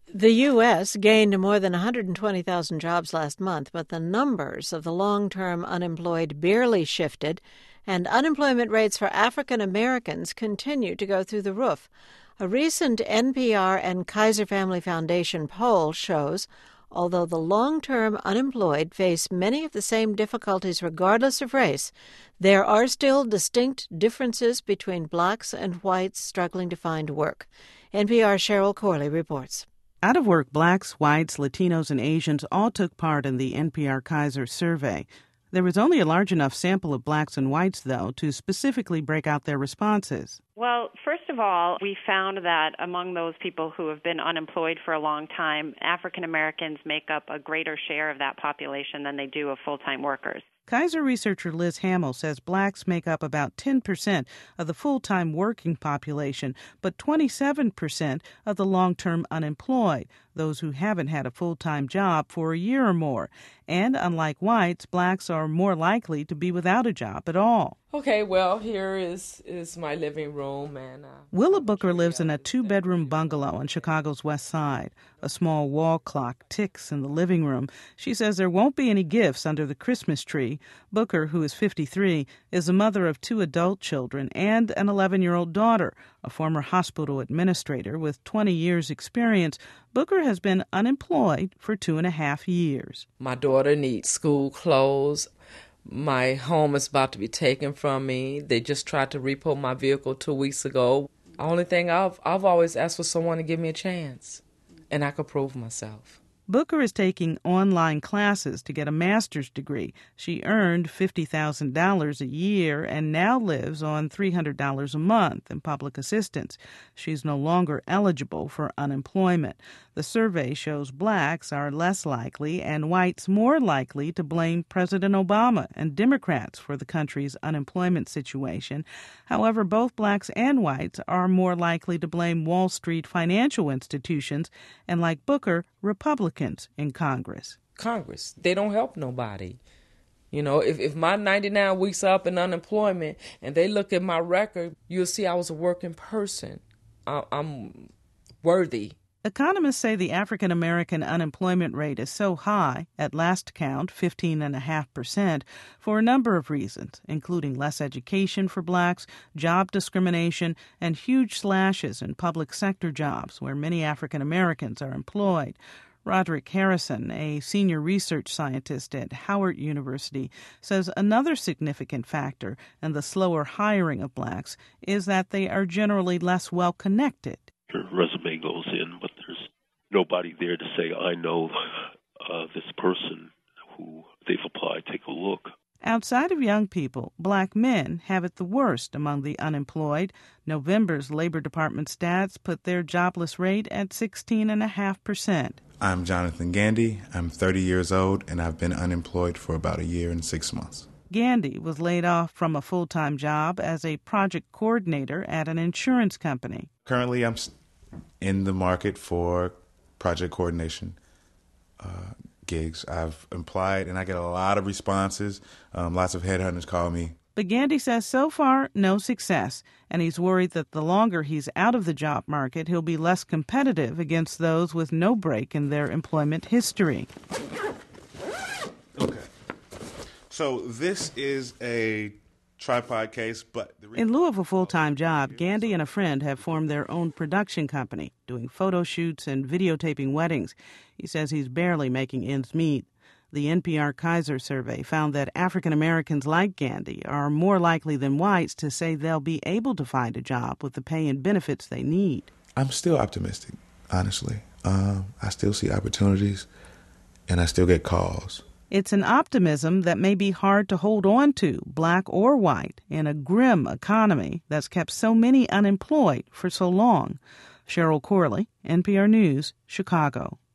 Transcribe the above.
The U.S. gained more than 120,000 jobs last month, but the numbers of the long-term unemployed barely shifted, and unemployment rates for African Americans continue to go through the roof. A recent NPR and Kaiser Family Foundation poll shows, although the long-term unemployed face many of the same difficulties regardless of race, there are still distinct differences between blacks and whites struggling to find work. NPR's Cheryl Corley reports. Out-of-work blacks, whites, Latinos, and Asians all took part in the NPR Kaiser survey. There was only a large enough sample of blacks and whites, though, to specifically break out their responses. Well, first of all, we found that among those people who have been unemployed for a long time, African Americans make up a greater share of that population than they do of full-time workers. Kaiser researcher Liz Hamill says blacks make up about 10% of the full-time working population, but 27% of the long-term unemployed, those who haven't had a full-time job for a year or more. And unlike whites, blacks are more likely to be without a job at all. Okay, well, here is my living room. And Willa Booker lives in a two-bedroom bungalow on Chicago's west side. A small wall clock ticks in the living room. She says there won't be any gifts under the Christmas tree. Booker, who is 53, is the mother of 2 adult children and an 11-year-old daughter. A former hospital administrator with 20 years' experience, Booker has been unemployed for 2.5 years. My daughter needs school clothes. My home is about to be taken from me. They just tried to repo my vehicle 2 weeks ago. The only thing I've always asked for someone to give me a chance, and I could prove myself. Booker is taking online classes to get a master's degree. She earned $50,000 a year and now lives on $300 a month in public assistance. She's no longer eligible for unemployment. The survey shows blacks are less likely and whites more likely to blame President Obama and Democrats for the country's unemployment situation. However, both blacks and whites are more likely to blame Wall Street financial institutions and, like Booker, Republicans in Congress. Congress, they don't help nobody. You know, if my 99 weeks up in unemployment and they look at my record, you'll see I was a working person. I'm worthy. Economists say the African-American unemployment rate is so high, at last count 15.5%, for a number of reasons, including less education for blacks, job discrimination, and huge slashes in public sector jobs where many African-Americans are employed. Roderick Harrison, a senior research scientist at Howard University, says another significant factor in the slower hiring of blacks is that they are generally less well-connected. Your resume goes in, but there's nobody there to say, I know this person who they've applied, take a look. Outside of young people, black men have it the worst among the unemployed. November's Labor Department stats put their jobless rate at 16.5%. I'm Jonathan Gandy. I'm 30 years old, and I've been unemployed for about a year and 6 months. Gandy was laid off from a full-time job as a project coordinator at an insurance company. Currently, I'm in the market for project coordination gigs. I've applied, and I get a lot of responses. Lots of headhunters call me. But Gandy says so far, no success, and he's worried that the longer he's out of the job market, he'll be less competitive against those with no break in their employment history. Okay. So this is a tripod case, but... In lieu of a full-time job, Gandy and a friend have formed their own production company, doing photo shoots and videotaping weddings. He says he's barely making ends meet. The NPR Kaiser survey found that African Americans like Gandy are more likely than whites to say they'll be able to find a job with the pay and benefits they need. I'm still optimistic, honestly. I still see opportunities, and I still get calls. It's an optimism that may be hard to hold on to, black or white, in a grim economy that's kept so many unemployed for so long. Cheryl Corley, NPR News, Chicago.